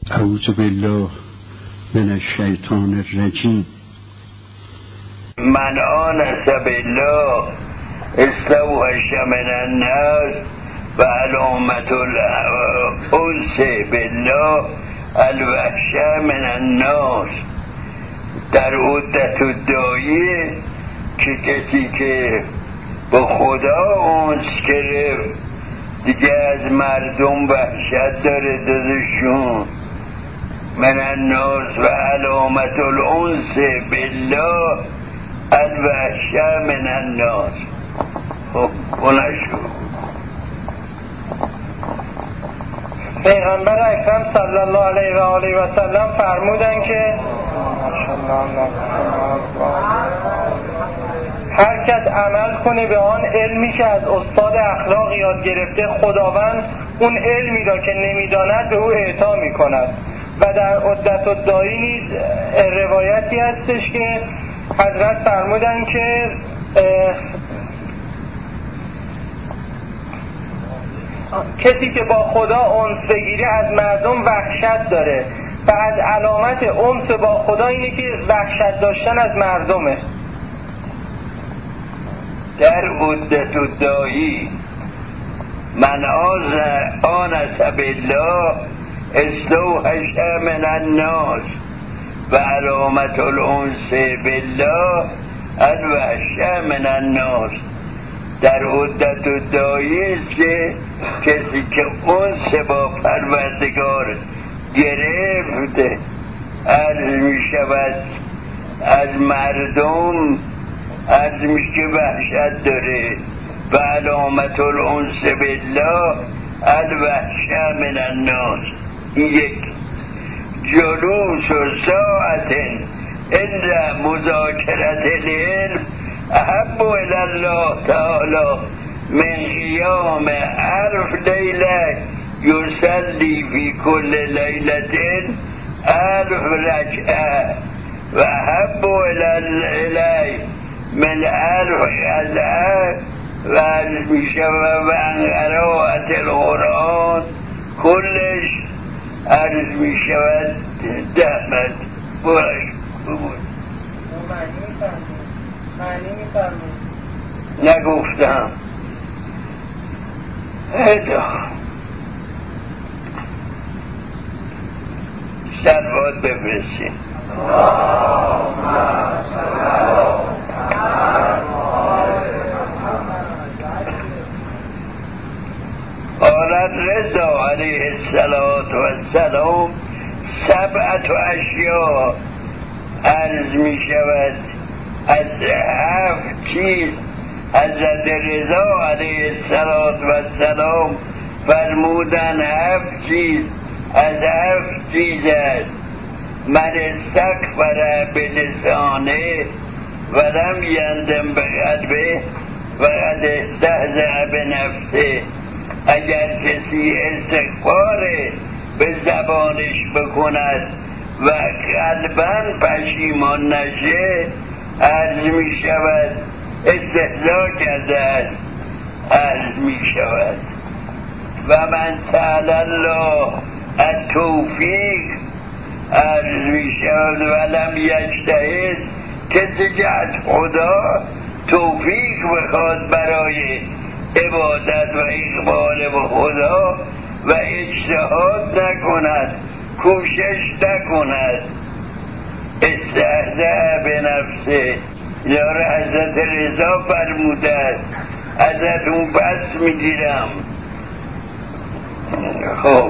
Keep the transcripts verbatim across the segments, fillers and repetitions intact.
اعوذ بالله من الشیطان الرجیم. من آنس بالله استوحش من الناس و علامت الانس بالله الوحشه من الناس. در عدت الداعیه که کسی که با خدا انس گرفت دیگه از مردم وحشت داره دادشون. من الناس و علامت الانس بالله الوحشه من الناس. خب کنشو پیغمبر اکرم صلی الله علیه و آله و سلم فرمودن که هر کس عمل کنه به آن علمی که از استاد اخلاق یاد گرفته، خداوند اون علمی را که نمیداند به او اعطا میکند. و در عدت الداعی نیز روایتی هستش که حضرت فرمودن که کسی که با خدا انس بگیره از مردم وحشت داره و از علامت انس با خدا اینه که وحشت داشتن از مردمه. در عدت الداعی من آنس بالله استوحش من الناس و علامت الانس بالله الوحشه من الناس. در عدت الداعی است که کسی که انس با پروردگار گرفت عرض می شود از مردم عرض می که وحشت داره. و علامت الانس بالله الوحشه من الناس. یک جلوس و ساعت الا مذاکرت العلم احب الی الله تعالی من قیام الف لیله یصلی فی کل لیلة الف رکعه و احب الی من الف غزه و میشه و قرائت القرآن کلش عرض می شود دهمت باش بگوی. نگفتم هدا سلوات بفرستیم. قالت رضا علیه السلام سبعت اشیاء عرض می شود از هفت چیز. حضرت رضا علیه السلام فرمودن هفت چیز از هفت چیز است. من استکبر بلسانه ولم یندم بقلبه وقد استهزأ بنفسه. اگر کسی استغفار به زبانش بکند و قلباً پشیمان نشه عرض می شود استهزا کرده است. عرض می شود و من سأل الله التوفیق عرض می شود ولم یجتهد. کسی که از خدا توفیق بخواد برای عبادت و اقبال به خدا و اجتهاد نکند، کوشش نکند، استهزأ به نفسه. یار حضرت رضا فرموده است ازت اون پس میگیرم. خب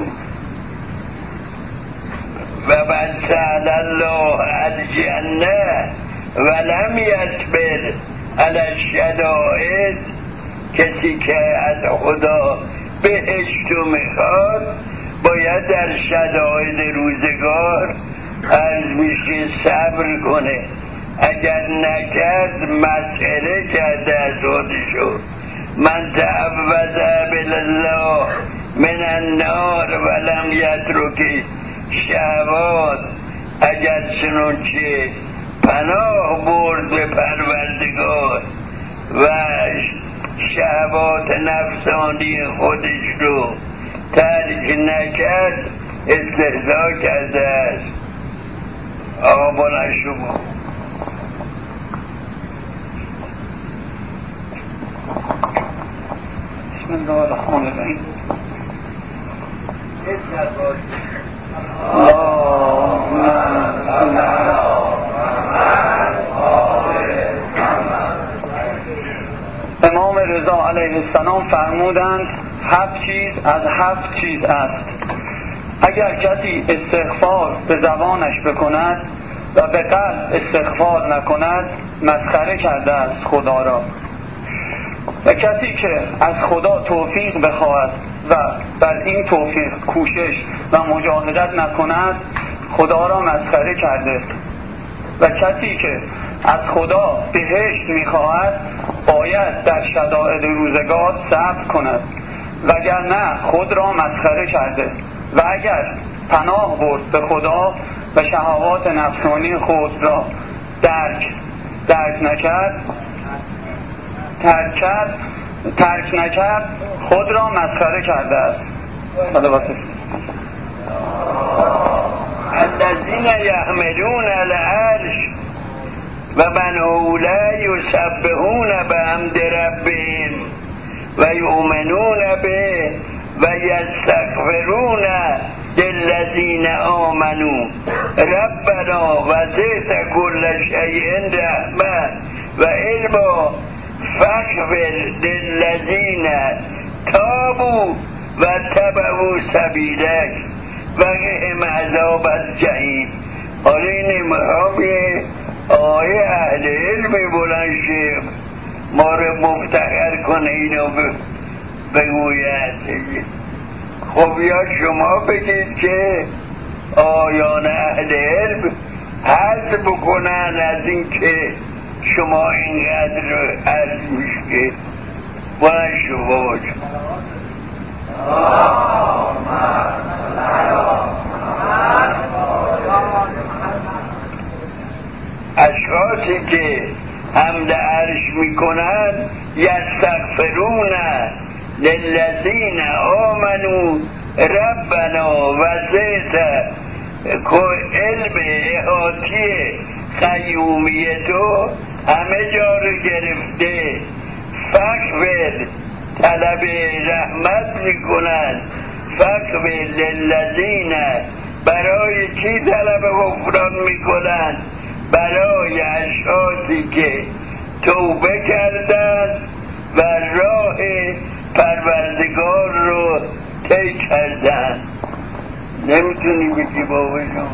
و من سأل الله الجنه ولم یصبر علی الشدائد. کسی که از خدا بهشتو میخواد باید در شدائد روزگار عرض میشه صبر کنه. اگر نکرد مسئله کرده از خودشو. من تعوذ بالله من النار ولم یترک شهوات. اگر چنانچه پناه برد به پروردگار و شهوات نفسانی خودش رو ترک نکرد استهزا کرده است. آقا بلند شما. بسم الله الرحمن الرحیم. امام رضا علیه السلام فرمودند هفت چیز از هفت چیز است. اگر کسی استغفار به زبانش بکند و به قلب استغفار نکند مسخره کرده است خدا را. و کسی که از خدا توفیق بخواهد و بر این توفیق کوشش و مجاهدت نکند خدا را مسخره کرده. و کسی که از خدا بهشت میخواهد باید در شدائد روزگار صبر کند وگرنه خود را مسخره کرده. و اگر پناه برد به خدا و شهوات نفسانی خود را درک درک نکرد ترک کرد ترک نکرد خود را مسخره کرده است. صلوات الذین یحملون العرش و من حوله یسبحون بحمد ربهم و یؤمنون به و یستغفرون للذین آمنوا ربنا وسعت کل شیء رحمة و علما فاغفر للذین تابوا و اتبعوا سبیلک و قهم عذاب الجحیم. حالا این امام آیه اهل علم بلند شه ما رو مفتخر کنه اینو بگوید. خب یا شما بگید که آیان اهل علم حذف بکنن از این که شما اینقدر رو عرض میشه بلند شما باشه. اشخاصی که حمد عرش میکنن یستغفرون للذین آمنوا ربنا وسعت علم احاطی قیومیتو همه جا رو گرفته. فاغفر طلب رحمت میکنن. فاغفر للذین برای کی طلب غفران میکنن؟ برای اشخاصی که توبه کردن و راه پروردگار رو طی کردن. نمیتونی بگی بابا جان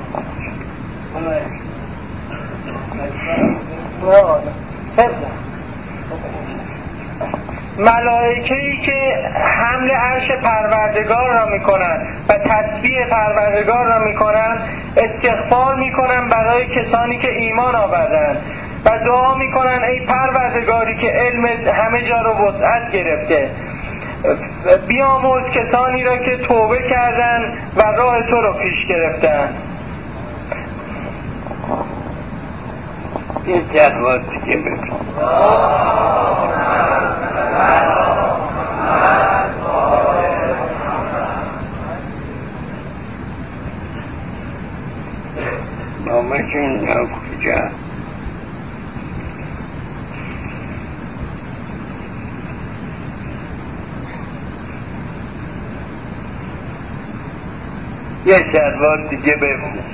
ملائکه‌ای که حمل عرش پروردگار را میکنن و تسبیح پروردگار را میکنن استغفار میکنن برای کسانی که ایمان آوردن و دعا میکنن ای پروردگاری که علم همه جا رو وسعت گرفته بیامرز کسانی را که توبه کردن و راه تو رو پیش گرفتن. یه جلوات دیگه ببین. نامشون یا کجا یه شلوات دیگه ببین.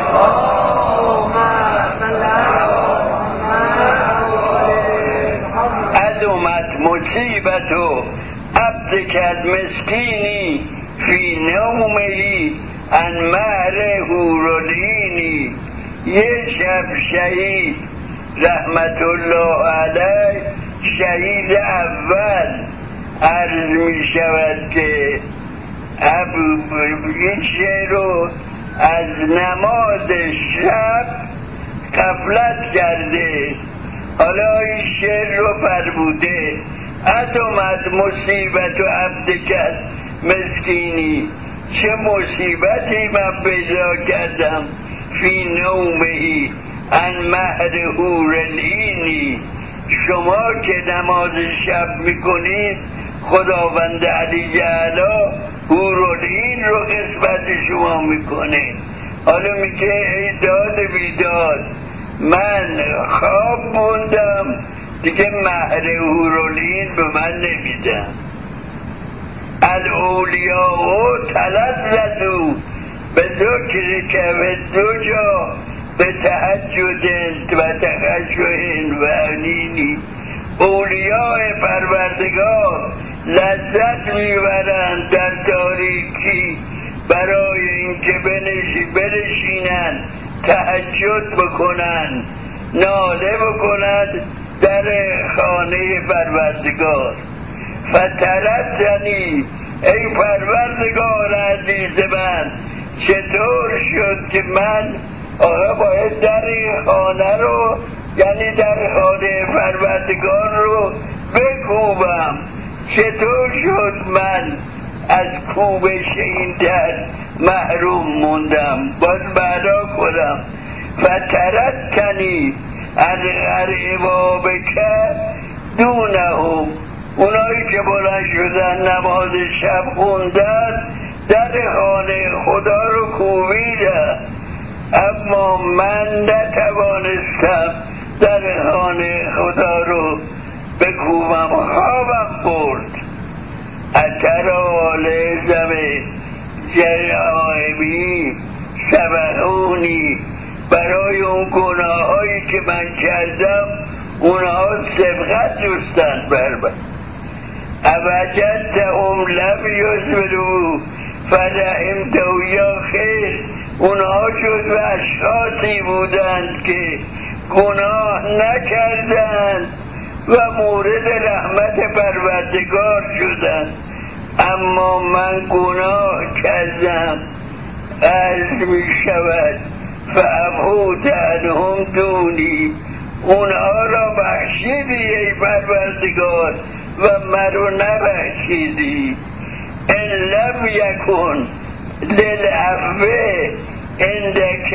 ادومت مصیبت و عبد کد مسکینی فی نومهی ان مهر هورالعینی. یه شب شهید رحمت الله علیه شهید اول عرض می شود که این شعر رو از نماز شب غفلت کرده. حالا این شعر رو فرموده اتومد مصیبت و عبدکت مسکینی. چه مصیبتی من پیدا کردم فی نومهی ان مهر هورالعینی. شما که نماز شب میکنید خداوند علی اعلی هورالعین رو قسمت شما میکنه. حالا میگه ای داد بیداد، من خواب موندم دیگه مهر هورالعین به من نمیدم. الاولیاء تلذذوا به ذکر که به دو جا به تهجد و تخشع و انینی. اولیاء پروردگار لذت میبرند در تاریکی برای اینکه بنشی بنشینن تهجد بکنن، ناله بکنن در خانه پروردگار. فترتنی ای پروردگار عزیز من، چطور شد که من آقا باید در این خانه رو، یعنی در خانه پروردگار رو بکوبم؟ چطور شد من از کوبش این در محروم موندم؟ باز بعدا کنم. فترتنی از غریبا بکر دونهم، اونایی که بلند شدن نماز شب خوندن در خانه خدا رو کوبیدن، اما من نتوانستم در خانه خدا رو بکوبم، خوابم برد. اترا لزم جرائمی سبقونی، برای اون گناه هایی که من کردم اونها سبقت جستن بر من. اوجدتهم لم یصبروا فرحمتهم یا خیر، اونها جزو اشخاصی بودند که گناه نکردند و مورد رحمت پروردگار شدند، اما من گناه کردم. عرض می شود فعفوت عنهم دونی، اونها را بخشیدی ای پروردگار و مرا نبخشیدی. ان لم یکن للعفو عندک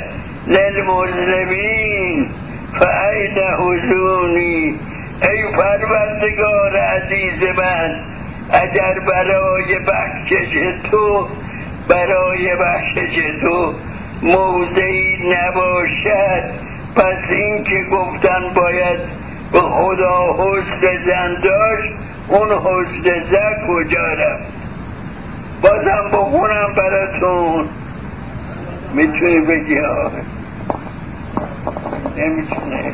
للمذنبین فأین حزونی، ای پروردگار عزیز من، اگر برای بخشش تو برای بخشش تو موضعی نباشد، پس این که گفتن باید به خدا حسن زن داشت، اون حسن زن کجا رفت؟ بازم بخونم براتون، میتونی بگی آه نمیتونه.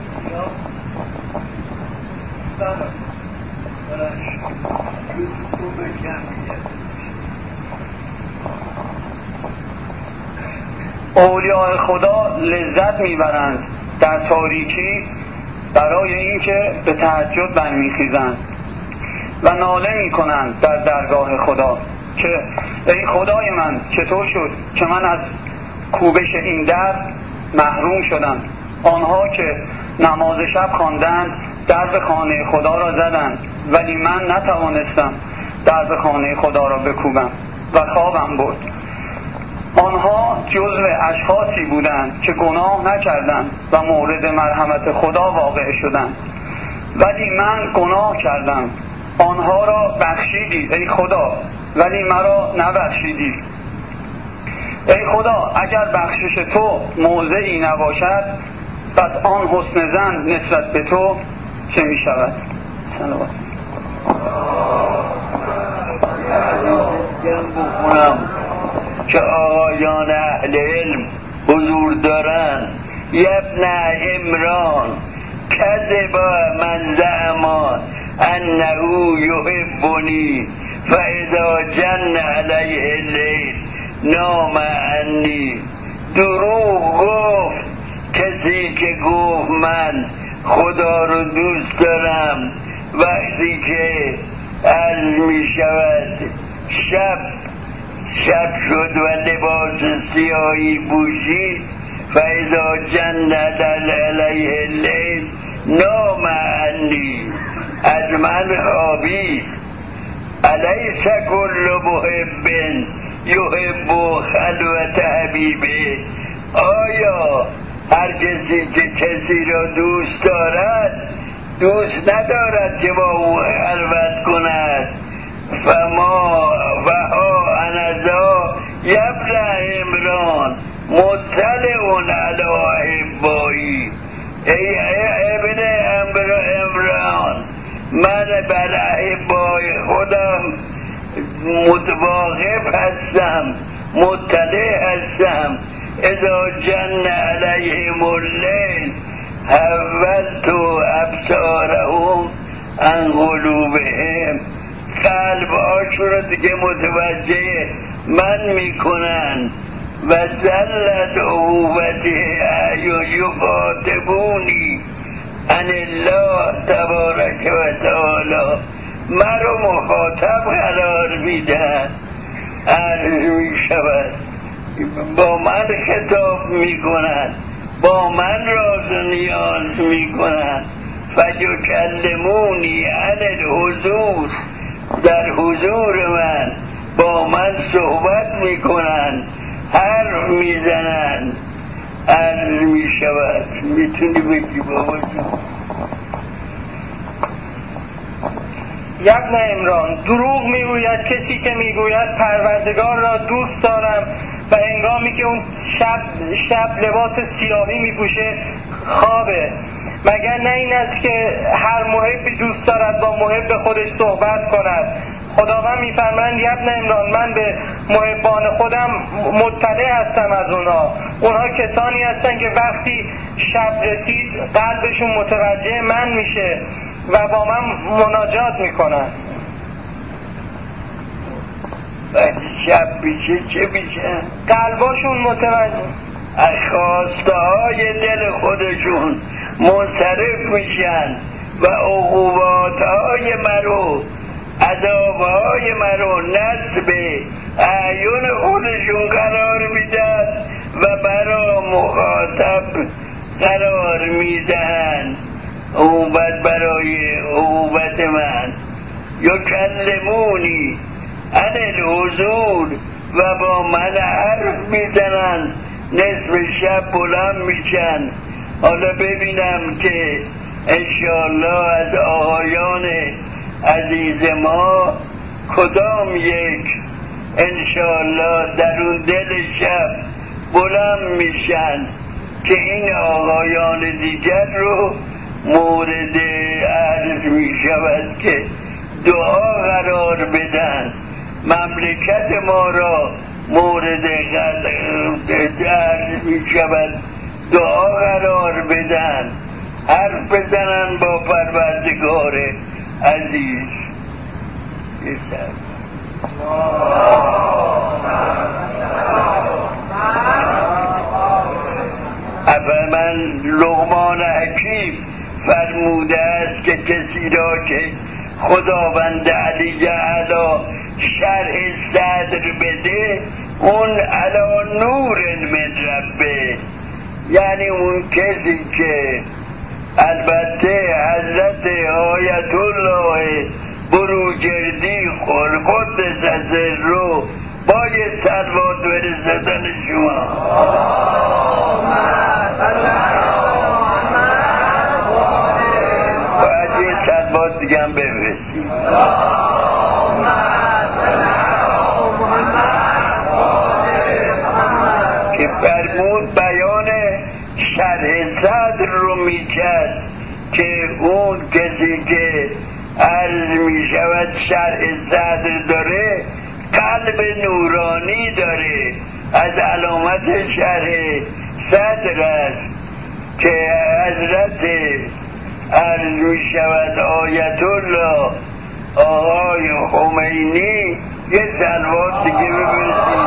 اولیاء خدا لذت میبرند در تاریکی برای اینکه به تهجد برمیخیزند و ناله میکنند در درگاه خدا که ای خدای من، چطور شد که من از کوبش این در محروم شدم. آنها که نماز شب خواندند درب خانه خدا را زدند، ولی من نتوانستم درب خانه خدا را بکوبم و خوابم برد. آنها جزو اشخاصی بودند که گناه نکردند و مورد مرحمت خدا واقع شدند، ولی من گناه کردم. آنها را بخشیدی ای خدا، ولی مرا نبخشیدی. ای خدا، اگر بخشش تو موضعی نباشد، پس آن حسن زن نسبت به تو چه می شود؟ صلوات. که آقایان اهل علم حضور دارن، یبن عمران کذبا من زعما انه یحبنی فاذا جن علیه اللیل نام عنی. دروغ گفت کسی که گفت من خدا رو دوست دارم، وقتی که عرض می شود شب شب شد و لباس سیاهی پوشید، فاذا جن علیه اللیل نام عنی، از من خوابید. الیس کل محب یحب خلوت حبیبه، آیا هر کسی که کسی را دوست دارد دوست ندارد که با او خلوت کند؟ فما وها انذا یبن عمران مطلع علی احبایی. ای ابن عمران، من بر احبای خودم متواقف هستم، مطلع هستم. اذا جن علیهم اللیل حولت ابصارهم عن قلوبهم، قلب‌هاشون رو دیگه متوجه من میکنن. و زلت عقوبته یخاطبونی ان الله تبارک و تعالی، مرا مخاطب قرار میدن. عرض میشود با من خطاب میکنن، با من راز و نیاز میکنن. فیکلمونی عن الحضور، در حضور من با من صحبت میکنن، حرف میزنن. عرض میشود میتونی بگی بابا جون؟ یبن عمران، دروغ میگوید کسی که میگوید پروردگار را دوست دارم و هنگامی که اون شب شب لباس سیاهی میپوشه خوابه. مگر نه این است که هر محبی دوست دارد با محب خودش صحبت کند؟ خداوند میفرمایند یبن عمران، من به محبان خودم مطلع هستم از اونها. اونها کسانی هستن که وقتی شب رسید قلبشون متوجه من میشه و با من مناجات میکنن. وقتی شب میشه چه میشه؟ قلباشون متوجه، از خواسته های دل خودشون منصرف میشن و عقوبات های مرو، عذاب های مرو نصب اعیون خودشون قرار میدن و برا مخاطب قرار میدن. عقوبت برای عقوبت من. یکلمونی عن الحضور، و با من حرف میزنن، نصف شب بلند میشن. حالا ببینم که انشاءالله از آقایان عزیز ما کدام یک انشاءالله در اون دل شب بلند میشن که این آقایان دیگر رو مورد عرض میشود که دعا قرار بدن، مملکت ما را مورد عرض میشود دعا قرار بدن، حرف بزنن با پروردگار عزیز. افمن لقمان حکیم فرموده است که کسی را که خداوند علی اعلی شرح صدر بده، اون علی نور من ربه، یعنی اون کسی که البته حضرت آیت الله بروجردی قدس سره باید صلوات برسدن شما. باید یه صلوات دیگه هم بفرستیم. که فرمود بیان شرح صدر رو میکرد که اون کسی که عرض میشود شرح صدر داره قلب نورانی داره. از علامت شرح صدر است که حضرت عرض میشود آیت الله آقای خمینی یه صلوات دیگه ببرسید.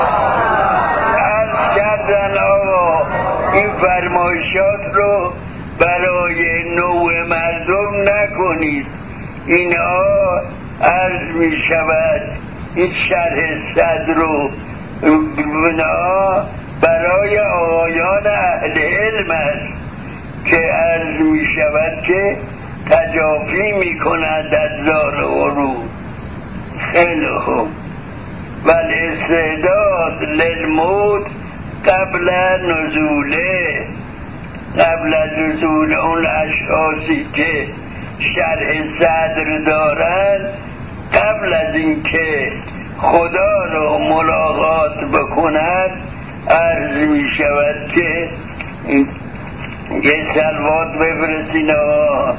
عرض کردن آقا این فرمایشات رو برای نوع مردم نکنید، اینها عرض می شود این شرح صدر رو بنا برای آقایان اهل علم است که عرض می شود که تجافی می کند از دار غرور. خیلی خوب. و الاستعداد للموت قبل نزوله، قبل از نزول اون اشخاصی که شرح صدر دارن قبل از اینکه خدا رو ملاقات بکند عرض می شود که یه سلوات بفرستین آقا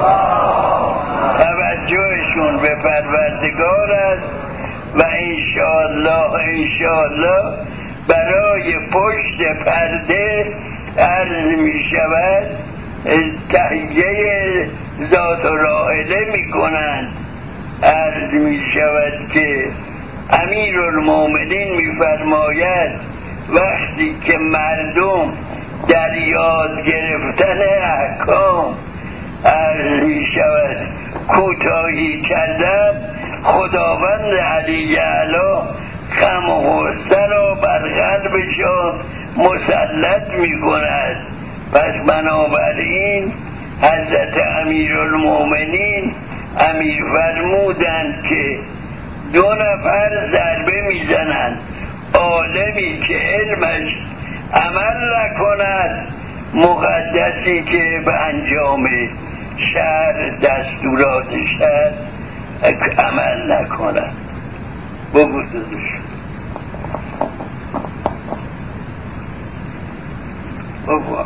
توجهشون به پروردگار است و انشاءالله انشاءالله برای پشت پرده عرض می شود تهیه ذات و راحله می کنند. عرض می شود که امیرالمومنین می فرماید وقتی که مردم در یاد گرفتن احکام عرض می شود کوتاهی کردن، خداوند علی اعلی غم و غصه را بر قلبشان مسلط می کند. پس بنابراین حضرت امیرالمومنین امیر فرمودند که دو نفر ضربه میزنند، عالمی که علمش عمل نکند، مقدسی که به انجام شهر دستورات شهر عمل نکند. بگو دادش بگو.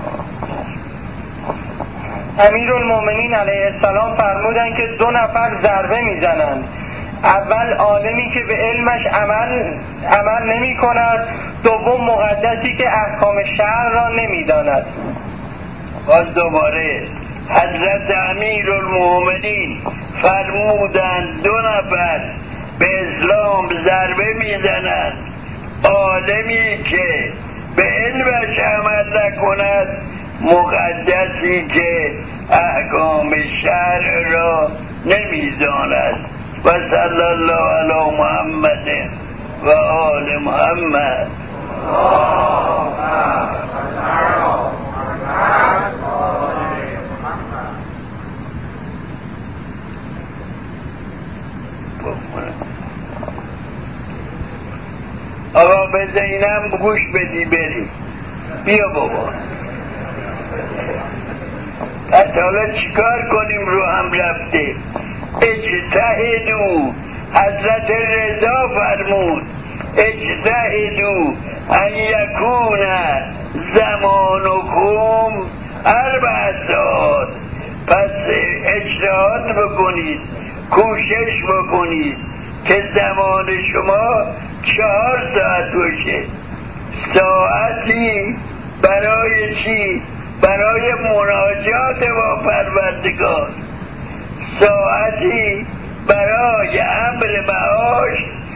امیرالمومنین علیه السلام فرمودند که دو نفر ضربه میزنند، اول عالمی که به علمش عمل عمل نمی کند، دوم مقدسی که احکام شرع را نمی داند. باز دوباره حضرت امیرالمومنین فرمودند دو نفر به اسلام ضربه میزنند، عالمی که به علمش عمل نکند، مقدسی که احکام شرع را نمیداند. و صلی الله علی محمد و آل محمد. آقا به زینم گوش بدی بری. بیا بابا. پس حالا چیکار کنیم؟ رو هم رفته. اجتهدو، حضرت رضا فرمود اجتهدو ان یکون زمانکم اربع ساعات. پس اجتهاد بکنید، کوشش بکنید که زمان شما چهار ساعت باشه. ساعتی برای چی؟ برای مناجات با پروردگار، ساعتی برای امر معاش،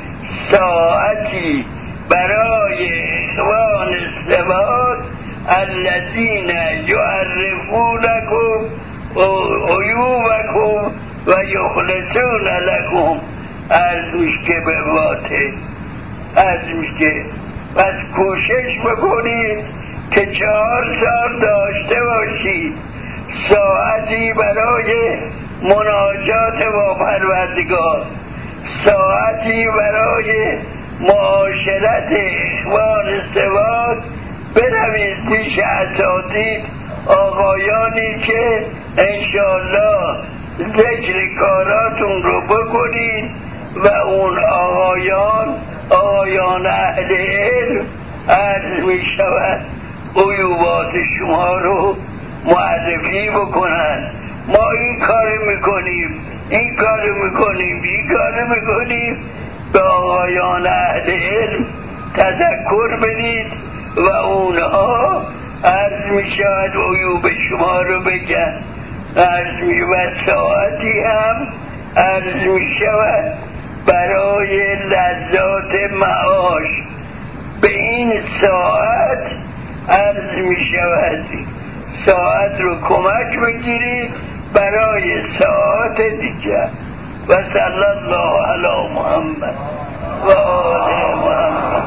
ساعتی برای اخوان السواد الذین یعرفونکم عیوبکم و یخلصون لکم. عرض میشه به واته، عرض میشه پس کوشش بکنید که چهار سال داشته باشید، ساعتی برای مناجات با پروردگار، ساعتی برای معاشرت اخوان سواد. بروید پیش اساتید، آقایانی که انشالله ذکر کاراتون رو بکنید و اون آقایان آقایان اهل علم عرض می شود عیوبات شما رو معرفی بکنن. ما این کار میکنیم، این کار میکنیم، این کار میکنیم. به آقایان اهل علم تذکر بدید و اونها عرض میشود عیوب شما رو بگن. عرض میشود ساعتی هم عرض میشود برای لذات معاش. به این ساعت عرض میشود ساعت رو کمک بگیرید برای ساعت دیگر. و صلی الله علی محمد و آل محمد.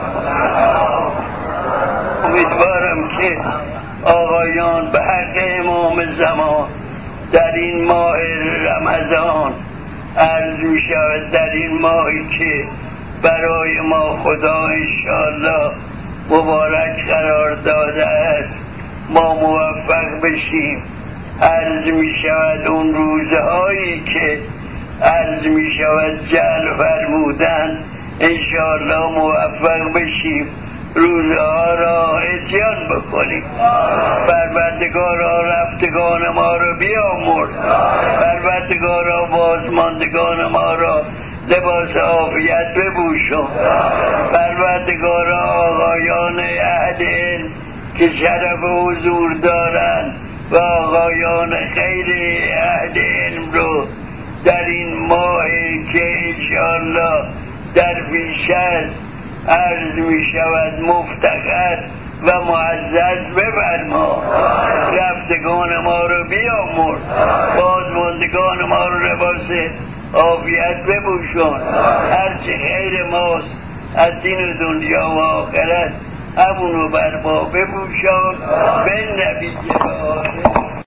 امیدوارم که آقایان به حق امام زمان در این ماه رمضان عرض می شود، در این ماهی که برای ما خدا انشاءالله مبارک قرار داده است، ما موفق بشیم. عرض می شود اون روزهایی که عرض می شود جعل فرمودن انشاءالله موفق بشیم روزها را اتیان بکنیم. پروردگارا رفتگان ما را بیامرز، پروردگارا بازماندگان ما را لباس عافیت بپوشان، پروردگارا آقایان اهل علم که شرف حضور دارند و آقایان خیر اهل علم رو در این ماهی که انشاءالله در پیش است عرض می شود مفتخر و معزز بفرما. رفتگان ما رو بیامرز، بازماندگان ما رو لباس عافیت بپوشان. هرچه خیر ماست از دین دنیا و آخرت همونو بر ما بپوشان. به نبی